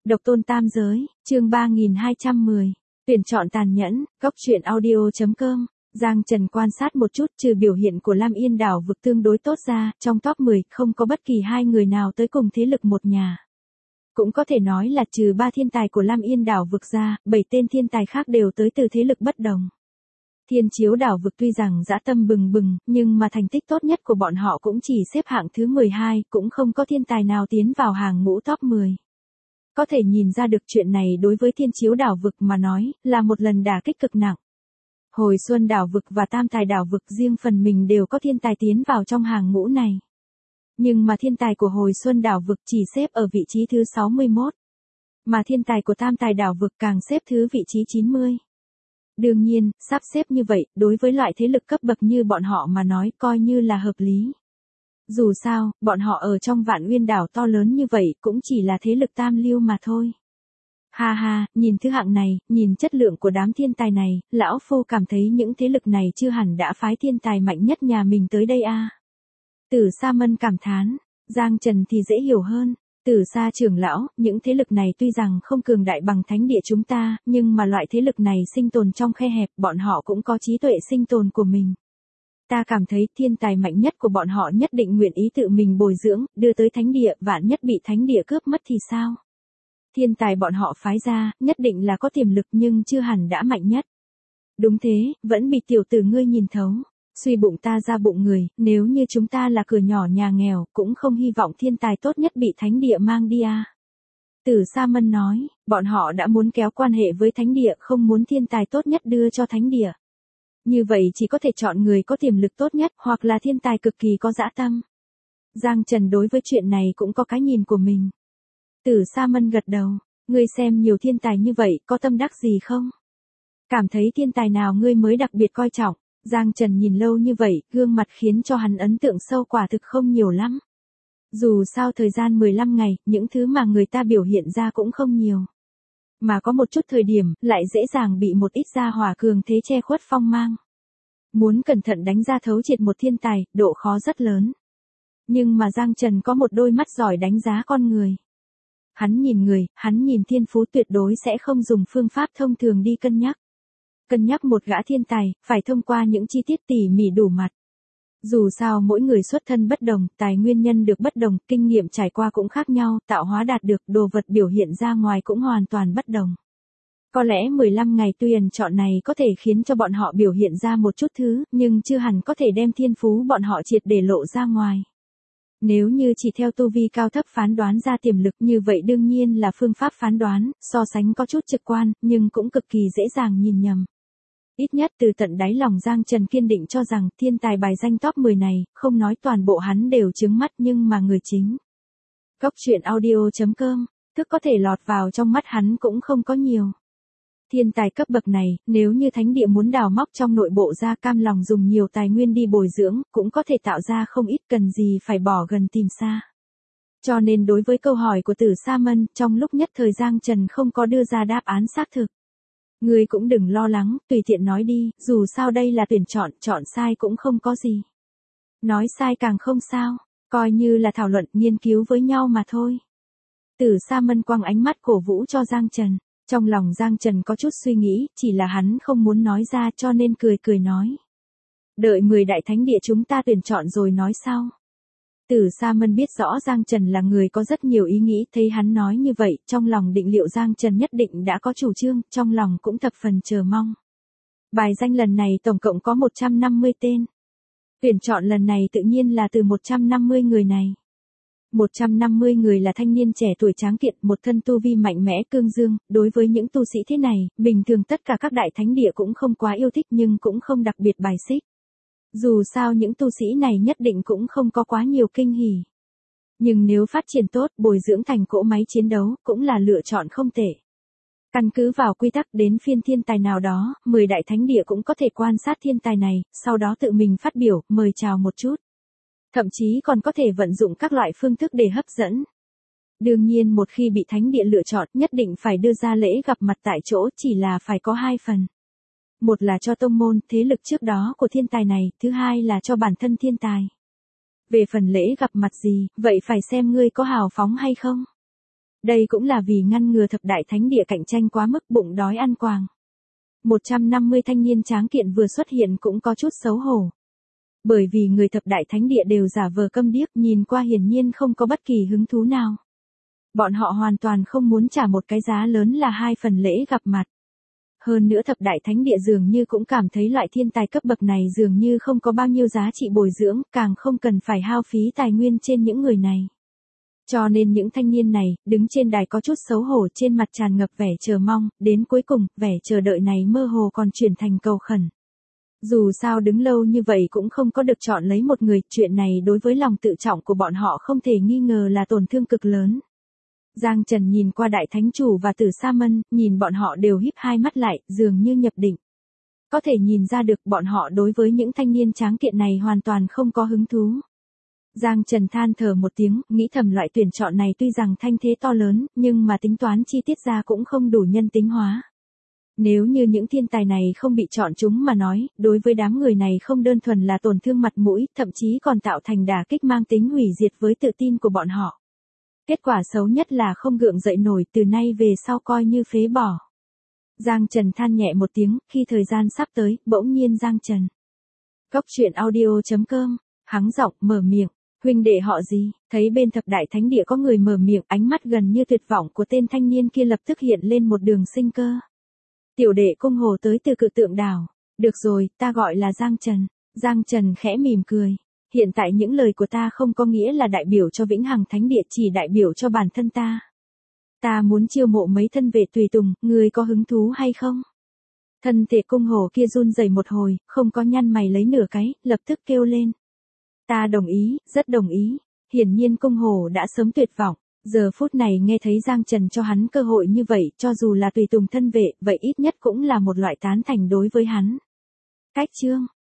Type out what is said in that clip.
Độc tôn tam giới, chương 3210. Tuyển chọn tàn nhẫn, góc truyện audio.com. Giang Trần quan sát một chút, trừ biểu hiện của Lam Yên đảo vực tương đối tốt ra, trong top 10 không có bất kỳ hai người nào tới cùng thế lực một nhà. Cũng có thể nói là trừ 3 thiên tài của Lam Yên đảo vực ra, 7 tên thiên tài khác đều tới từ thế lực bất đồng. Thiên Chiếu đảo vực tuy rằng dã tâm bừng bừng, nhưng mà thành tích tốt nhất của bọn họ cũng chỉ xếp hạng thứ 12, cũng không có thiên tài nào tiến vào hàng ngũ top 10. Có thể nhìn ra được chuyện này đối với Thiên Chiếu đảo vực mà nói, là một lần đả kích cực nặng. Hồi Xuân đảo vực và Tam Tài đảo vực riêng phần mình đều có thiên tài tiến vào trong hàng ngũ này. Nhưng mà thiên tài của Hồi Xuân đảo vực chỉ xếp ở vị trí thứ 61. Mà thiên tài của Tam Tài đảo vực càng xếp thứ vị trí 90. Đương nhiên, sắp xếp như vậy, đối với loại thế lực cấp bậc như bọn họ mà nói coi như là hợp lý. Dù sao, bọn họ ở trong Vạn Uyên đảo to lớn như vậy cũng chỉ là thế lực tam lưu mà thôi. Ha ha, nhìn thứ hạng này, nhìn chất lượng của đám thiên tài này, lão phu cảm thấy những thế lực này chưa hẳn đã phái thiên tài mạnh nhất nhà mình tới đây a. Tử Sa Mân cảm thán, Giang Trần thì dễ hiểu hơn. Tử Sa trưởng lão, những thế lực này tuy rằng không cường đại bằng thánh địa chúng ta, nhưng mà loại thế lực này sinh tồn trong khe hẹp, bọn họ cũng có trí tuệ sinh tồn của mình. Ta cảm thấy thiên tài mạnh nhất của bọn họ nhất định nguyện ý tự mình bồi dưỡng, đưa tới thánh địa, vạn nhất bị thánh địa cướp mất thì sao? Thiên tài bọn họ phái ra, nhất định là có tiềm lực nhưng chưa hẳn đã mạnh nhất. Đúng thế, vẫn bị tiểu tử ngươi nhìn thấu. Suy bụng ta ra bụng người, nếu như chúng ta là cửa nhỏ nhà nghèo, cũng không hy vọng thiên tài tốt nhất bị thánh địa mang đi à. Tử Sa Mân nói, bọn họ đã muốn kéo quan hệ với thánh địa, không muốn thiên tài tốt nhất đưa cho thánh địa. Như vậy chỉ có thể chọn người có tiềm lực tốt nhất, hoặc là thiên tài cực kỳ có dã tâm. Giang Trần đối với chuyện này cũng có cái nhìn của mình. Tử Sa Mân gật đầu, ngươi xem nhiều thiên tài như vậy, có tâm đắc gì không? Cảm thấy thiên tài nào ngươi mới đặc biệt coi trọng? Giang Trần nhìn lâu như vậy, gương mặt khiến cho hắn ấn tượng sâu quả thực không nhiều lắm. Dù sao thời gian 15 ngày, những thứ mà người ta biểu hiện ra cũng không nhiều. Mà có một chút thời điểm, lại dễ dàng bị một ít gia hỏa cường thế che khuất phong mang. Muốn cẩn thận đánh ra thấu triệt một thiên tài, độ khó rất lớn. Nhưng mà Giang Trần có một đôi mắt giỏi đánh giá con người. Hắn nhìn người, hắn nhìn thiên phú tuyệt đối sẽ không dùng phương pháp thông thường đi cân nhắc. Cân nhắc một gã thiên tài, phải thông qua những chi tiết tỉ mỉ đủ mặt. Dù sao mỗi người xuất thân bất đồng, tài nguyên nhân được bất đồng, kinh nghiệm trải qua cũng khác nhau, tạo hóa đạt được, đồ vật biểu hiện ra ngoài cũng hoàn toàn bất đồng. Có lẽ 15 ngày tuyển chọn này có thể khiến cho bọn họ biểu hiện ra một chút thứ, nhưng chưa hẳn có thể đem thiên phú bọn họ triệt để lộ ra ngoài. Nếu như chỉ theo tu vi cao thấp phán đoán ra tiềm lực như vậy đương nhiên là phương pháp phán đoán, so sánh có chút trực quan, nhưng cũng cực kỳ dễ dàng nhìn nhầm. Ít nhất từ tận đáy lòng Giang Trần kiên định cho rằng thiên tài bài danh top 10 này, không nói toàn bộ hắn đều trứng mắt nhưng mà người chính. Góc truyện audio.com, thức có thể lọt vào trong mắt hắn cũng không có nhiều. Thiên tài cấp bậc này, nếu như thánh địa muốn đào móc trong nội bộ ra cam lòng dùng nhiều tài nguyên đi bồi dưỡng, cũng có thể tạo ra không ít, cần gì phải bỏ gần tìm xa. Cho nên đối với câu hỏi của Tử Sa Mân, trong lúc nhất thời Giang Trần không có đưa ra đáp án xác thực. Ngươi cũng đừng lo lắng, tùy tiện nói đi, dù sao đây là tuyển chọn, chọn sai cũng không có gì. Nói sai càng không sao, coi như là thảo luận nghiên cứu với nhau mà thôi. Tử Sa Mân quăng ánh mắt cổ vũ cho Giang Trần. Trong lòng Giang Trần có chút suy nghĩ, chỉ là hắn không muốn nói ra cho nên cười cười nói. Đợi 10 đại thánh địa chúng ta tuyển chọn rồi nói sau. Tử Sa Mân biết rõ Giang Trần là người có rất nhiều ý nghĩ, thấy hắn nói như vậy, trong lòng định liệu Giang Trần nhất định đã có chủ trương, trong lòng cũng thập phần chờ mong. Bài danh lần này tổng cộng có 150 tên. Tuyển chọn lần này tự nhiên là từ 150 người này. 150 người là thanh niên trẻ tuổi tráng kiện, một thân tu vi mạnh mẽ cương dương, đối với những tu sĩ thế này, bình thường tất cả các đại thánh địa cũng không quá yêu thích nhưng cũng không đặc biệt bài xích. Dù sao những tu sĩ này nhất định cũng không có quá nhiều kinh hỉ. Nhưng nếu phát triển tốt, bồi dưỡng thành cỗ máy chiến đấu, cũng là lựa chọn không tệ. Căn cứ vào quy tắc đến phiên thiên tài nào đó, 10 đại thánh địa cũng có thể quan sát thiên tài này, sau đó tự mình phát biểu, mời chào một chút. Thậm chí còn có thể vận dụng các loại phương thức để hấp dẫn. Đương nhiên một khi bị thánh địa lựa chọn nhất định phải đưa ra lễ gặp mặt tại chỗ, chỉ là phải có 2 phần. Một là cho tông môn, thế lực trước đó của thiên tài này, thứ hai là cho bản thân thiên tài. Về phần lễ gặp mặt gì, vậy phải xem ngươi có hào phóng hay không. Đây cũng là vì ngăn ngừa thập đại thánh địa cạnh tranh quá mức bụng đói ăn quàng. 150 thanh niên tráng kiện vừa xuất hiện cũng có chút xấu hổ. Bởi vì người thập đại thánh địa đều giả vờ câm điếc, nhìn qua hiển nhiên không có bất kỳ hứng thú nào. Bọn họ hoàn toàn không muốn trả một cái giá lớn là 2 phần lễ gặp mặt. Hơn nữa thập đại thánh địa dường như cũng cảm thấy loại thiên tài cấp bậc này dường như không có bao nhiêu giá trị bồi dưỡng, càng không cần phải hao phí tài nguyên trên những người này. Cho nên những thanh niên này, đứng trên đài có chút xấu hổ, trên mặt tràn ngập vẻ chờ mong, đến cuối cùng, vẻ chờ đợi này mơ hồ còn chuyển thành cầu khẩn. Dù sao đứng lâu như vậy cũng không có được chọn lấy một người, chuyện này đối với lòng tự trọng của bọn họ không thể nghi ngờ là tổn thương cực lớn. Giang Trần nhìn qua đại thánh chủ và Tử Sa Mân, nhìn bọn họ đều híp hai mắt lại, dường như nhập định. Có thể nhìn ra được bọn họ đối với những thanh niên tráng kiện này hoàn toàn không có hứng thú. Giang Trần than thở một tiếng, nghĩ thầm loại tuyển chọn này tuy rằng thanh thế to lớn, nhưng mà tính toán chi tiết ra cũng không đủ nhân tính hóa. Nếu như những thiên tài này không bị chọn chúng mà nói, đối với đám người này không đơn thuần là tổn thương mặt mũi, thậm chí còn tạo thành đả kích mang tính hủy diệt với tự tin của bọn họ. Kết quả xấu nhất là không gượng dậy nổi, từ nay về sau coi như phế bỏ. Giang Trần than nhẹ một tiếng, khi thời gian sắp tới, bỗng nhiên Giang Trần. Cốc truyện audio.com, hắng giọng, mở miệng, huynh đệ họ gì, thấy bên thập đại thánh địa có người mở miệng, ánh mắt gần như tuyệt vọng của tên thanh niên kia lập tức hiện lên một đường sinh cơ. Tiểu đệ cung hồ tới từ Cự Tượng đảo, được rồi, ta gọi là Giang Trần. Giang Trần khẽ mỉm cười. Hiện tại những lời của ta không có nghĩa là đại biểu cho Vĩnh Hằng Thánh Địa, chỉ đại biểu cho bản thân ta. Ta muốn chiêu mộ mấy thân vệ tùy tùng, ngươi có hứng thú hay không? Thân thể cung hồ kia run rẩy một hồi, không có nhăn mày lấy nửa cái, lập tức kêu lên. Ta đồng ý, rất đồng ý. Hiển nhiên cung hồ đã sớm tuyệt vọng. Giờ phút này nghe thấy Giang Trần cho hắn cơ hội như vậy, cho dù là tùy tùng thân vệ, vậy ít nhất cũng là một loại tán thành đối với hắn. Cách chương